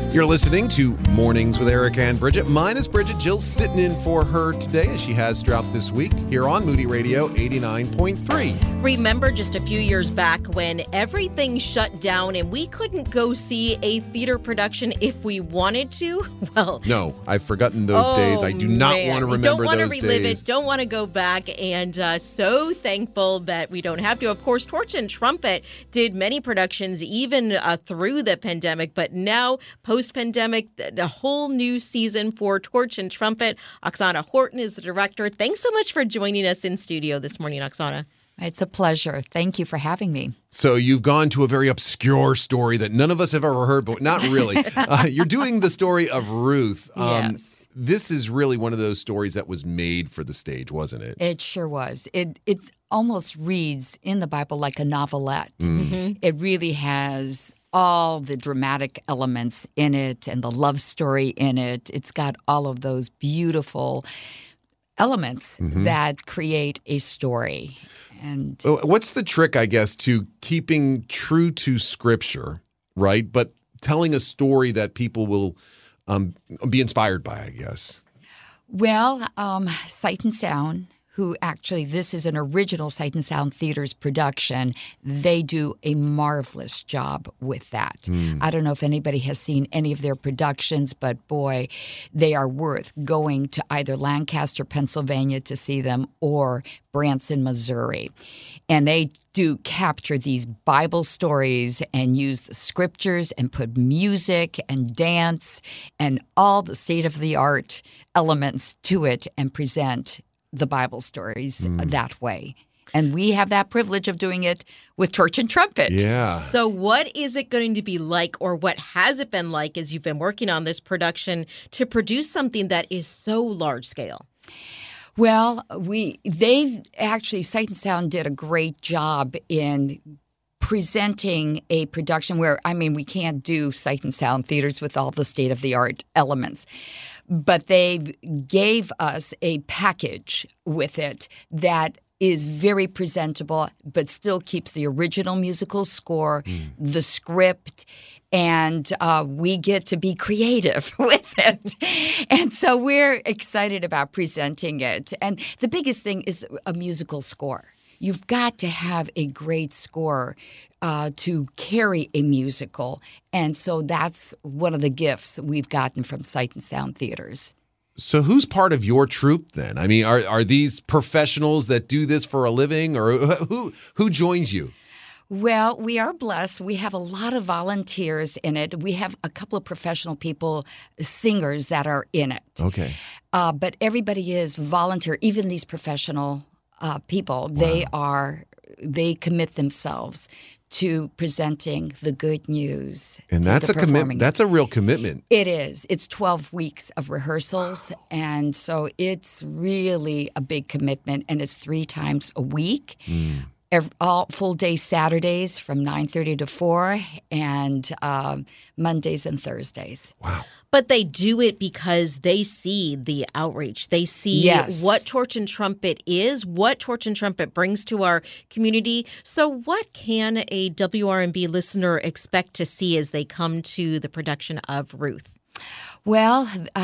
You're listening to Mornings with Erica and Bridget, minus Bridget. Jill's sitting in for her today, as she has throughout this week, here on Moody Radio 89.3. Remember just a few years back when everything shut down and we couldn't go see a theater production if we wanted to? Well, no, I've forgotten those days. I do not want to remember those days. Don't want to relive it. Don't want to go back. And so thankful that we don't have to. Of course, Torch and Trumpet did many productions even through the pandemic, but now post-pandemic, a whole new season for Torch and Trumpet. Oksana Horton is the director. Thanks so much for joining us in studio this morning, Oksana. It's a pleasure. Thank you for having me. So you've gone to a very obscure story that none of us have ever heard, but not really. You're doing the story of Ruth. Yes. This is really one of those stories that was made for the stage, wasn't it? It sure was. It almost reads in the Bible like a novelette. Mm-hmm. It really has all the dramatic elements in it and the love story in it. It's got all of those beautiful elements that create a story. And what's the trick, I guess, to keeping true to Scripture, right? But telling a story that people will be inspired by, I guess. Well, Sight and Sound, who actually, this is an original Sight and Sound Theater's production. They do a marvelous job with that. I don't know if anybody has seen any of their productions, but boy, they are worth going to either Lancaster, Pennsylvania to see them or Branson, Missouri. And they do capture these Bible stories and use the scriptures and put music and dance and all the state-of-the-art elements to it and present the Bible stories that way. And we have that privilege of doing it with Torch and Trumpet. Yeah. So what is it going to be like, or what has it been like as you've been working on this production to produce something that is so large scale? Well, they've actually, Sight and Sound did a great job in presenting a production where, we can't do Sight and Sound theaters with all the state-of-the-art elements. But they gave us a package with it that is very presentable, but still keeps the original musical score, the script, and we get to be creative with it. And so we're excited about presenting it. And the biggest thing is a musical score. You've got to have a great score to carry a musical. And so that's one of the gifts we've gotten from Sight and Sound theaters. So who's part of your troupe then? Are these professionals that do this for a living, or who joins you? Well, we are blessed. We have a lot of volunteers in it. We have a couple of professional people, singers that are in it. Okay. But everybody is volunteer, even these professional people. Wow. They commit themselves to presenting the good news. And that's a commitment. That's a real commitment. It is. It's 12 weeks of rehearsals. Wow. And so it's really a big commitment. And it's 3 times a week. All full day Saturdays from 9:30 to 4 and Mondays and Thursdays. Wow. But they do it because they see the outreach. They see what Torch and Trumpet is, what Torch and Trumpet brings to our community. So what can a WRNB listener expect to see as they come to the production of Ruth? Well,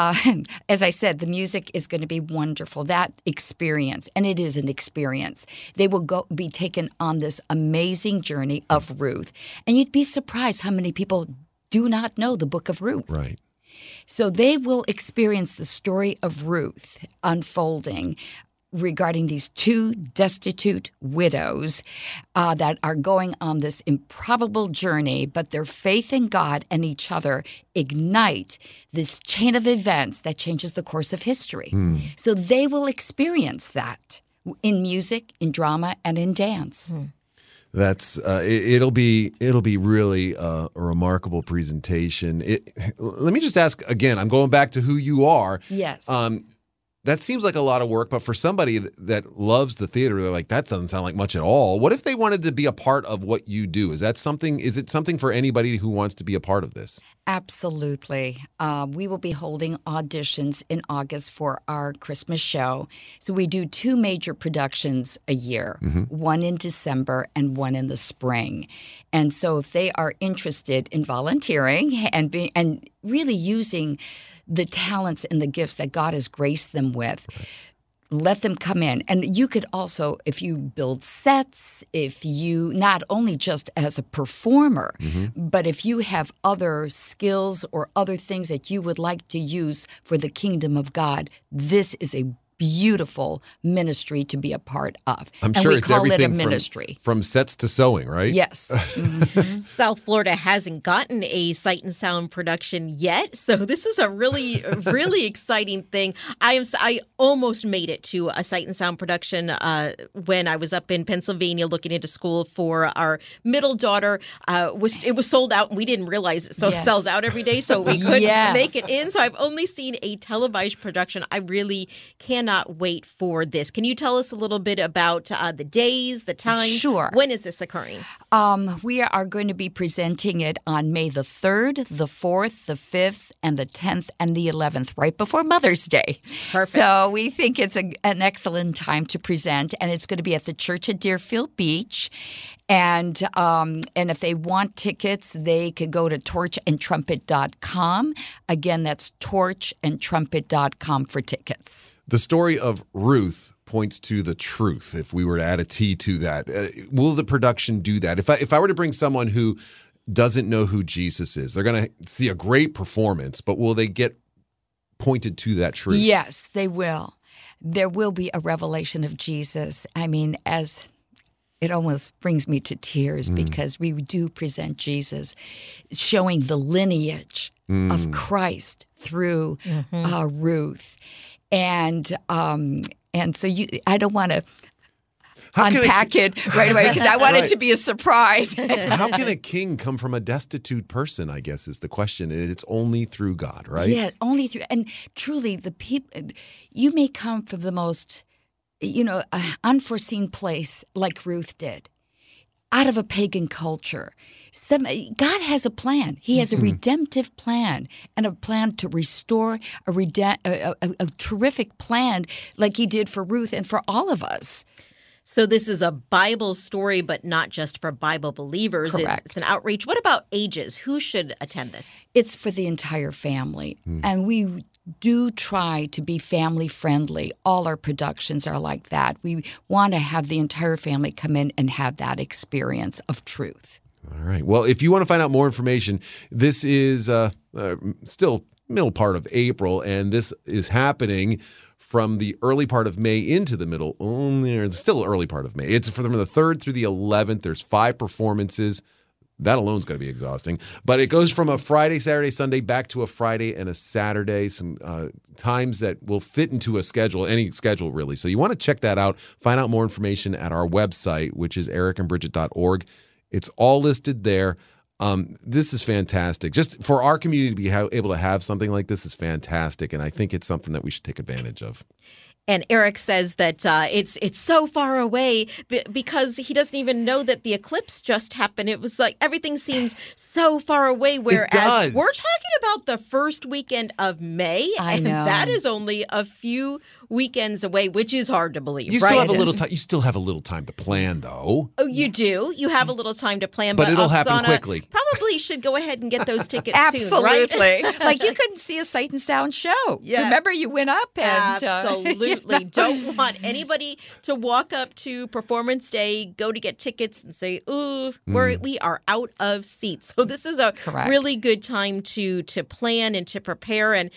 as I said, the music is going to be wonderful. That experience, and it is an experience. They will be taken on this amazing journey of Ruth. And you'd be surprised how many people do not know the book of Ruth. Right. So they will experience the story of Ruth unfolding regarding these 2 destitute widows that are going on this improbable journey, but their faith in God and each other ignite this chain of events that changes the course of history. So they will experience that in music, in drama, and in dance. That's it'll be really a remarkable presentation. Let me just ask again. I'm going back to who you are. Yes. that seems like a lot of work, but for somebody that loves the theater, they're like, that doesn't sound like much at all. What if they wanted to be a part of what you do? Is it something for anybody who wants to be a part of this? Absolutely. We will be holding auditions in August for our Christmas show. So we do 2 major productions a year, one in December and one in the spring. And so if they are interested in volunteering and really using the talents and the gifts that God has graced them with, let them come in. And you could also, if you build sets, if you, not only just as a performer, but if you have other skills or other things that you would like to use for the kingdom of God, this is a beautiful ministry to be a part of. I'm and sure we it's call everything it a ministry. from sets to sewing, right? Yes. South Florida hasn't gotten a Sight and Sound production yet, so this is a really, really exciting thing. I almost made it to a Sight and Sound production when I was up in Pennsylvania looking into school for our middle daughter. It was sold out, and we didn't realize it. So it sells out every day, so we couldn't make it in. So I've only seen a televised production. I really cannot wait for this. Can you tell us a little bit about the days, the times? Sure. When is this occurring? We are going to be presenting it on May the 3rd, the 4th, the 5th, and the 10th, and the 11th, right before Mother's Day. Perfect. So we think it's an excellent time to present, and it's going to be at the church at Deerfield Beach. And if they want tickets, they could go to torchandtrumpet.com. Again, that's torchandtrumpet.com for tickets. The story of Ruth points to the truth. If we were to add a T to that, will the production do that? If I were to bring someone who doesn't know who Jesus is, they're going to see a great performance, but will they get pointed to that truth? Yes, they will. There will be a revelation of Jesus. I mean, as it almost brings me to tears because we do present Jesus showing the lineage of Christ through Ruth. And so I don't want to unpack it right away because I want it to be a surprise. How can a king come from a destitute person, I guess, is the question. And it's only through God, right? Yeah, only through. And truly, the people, you may come from the most, unforeseen place like Ruth did, out of a pagan culture. God has a plan. He has a redemptive plan and a plan to restore a terrific plan like he did for Ruth and for all of us. So this is a Bible story, but not just for Bible believers. Correct. It's an outreach. What about ages? Who should attend this? It's for the entire family. And we do try to be family friendly. All our productions are like that. We want to have the entire family come in and have that experience of truth. All right. Well, if you want to find out more information, this is still middle part of April, and this is happening from the early part of May into the middle. It's still early part of May. It's from the 3rd through the 11th. There's 5 performances. That alone is going to be exhausting. But it goes from a Friday, Saturday, Sunday back to a Friday and a Saturday, some times that will fit into a schedule, any schedule really. So you want to check that out. Find out more information at our website, which is ericandbridget.org. It's all listed there. This is fantastic. Just for our community to be able to have something like this is fantastic, and I think it's something that we should take advantage of. And Eric says that it's so far away because he doesn't even know that the eclipse just happened. It was like everything seems so far away, whereas we're talking about the first weekend of May, and that is only a few weekends away, which is hard to believe. You still have a little time. You still have a little time to plan, though. Oh, you do. You have a little time to plan, but it'll happen Oksana quickly. Probably should go ahead and get those tickets Absolutely. soon, right? Like you couldn't see a Sight and Sound show. Yeah. Remember, you went up and absolutely don't want anybody to walk up to performance day, go to get tickets, and say, "Ooh, we are out of seats." So this is a really good time to plan and to prepare. And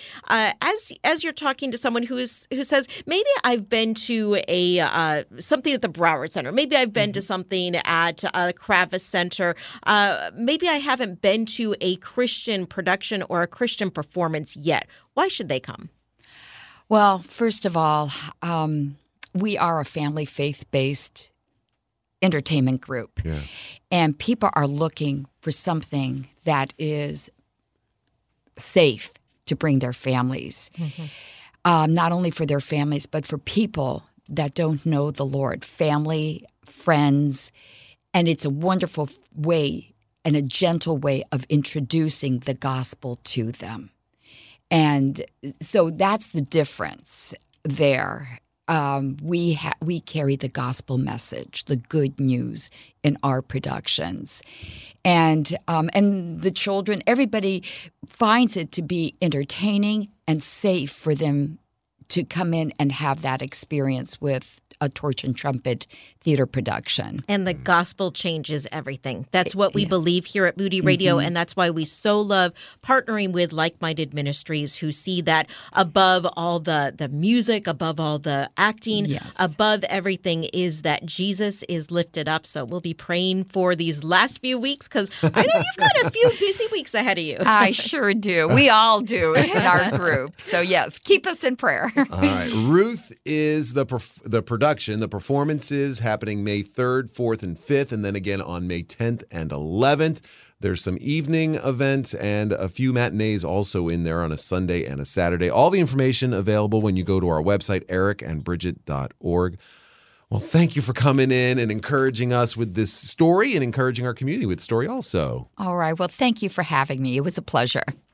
as you're talking to someone who says, maybe I've been to a something at the Broward Center, maybe I've been to something at Kravis Center, maybe I haven't been to a Christian production or a Christian performance yet. Why should they come? Well, first of all, we are a family faith-based entertainment group. Yeah. And people are looking for something that is safe to bring their families. not only for their families, but for people that don't know the Lord, family, friends. And it's a wonderful way and a gentle way of introducing the gospel to them. And so that's the difference there. We carry the gospel message, the good news in our productions. And the children, everybody finds it to be entertaining and safe for them to come in and have that experience with a Torch and Trumpet theater production. And the gospel changes everything. That's what we Yes. believe here at Moody Radio, and that's why we so love partnering with like-minded ministries who see that above all the music, above all the acting, Yes. above everything is that Jesus is lifted up. So we'll be praying for these last few weeks because I know you've got a few busy weeks ahead of you. I sure do. We all do in our group. So yes, keep us in prayer. All right. Ruth is the production. The performance is happening May 3rd, 4th, and 5th, and then again on May 10th and 11th. There's some evening events and a few matinees also in there on a Sunday and a Saturday. All the information available when you go to our website, ericandbridget.org. Well, thank you for coming in and encouraging us with this story and encouraging our community with the story also. All right. Well, thank you for having me. It was a pleasure.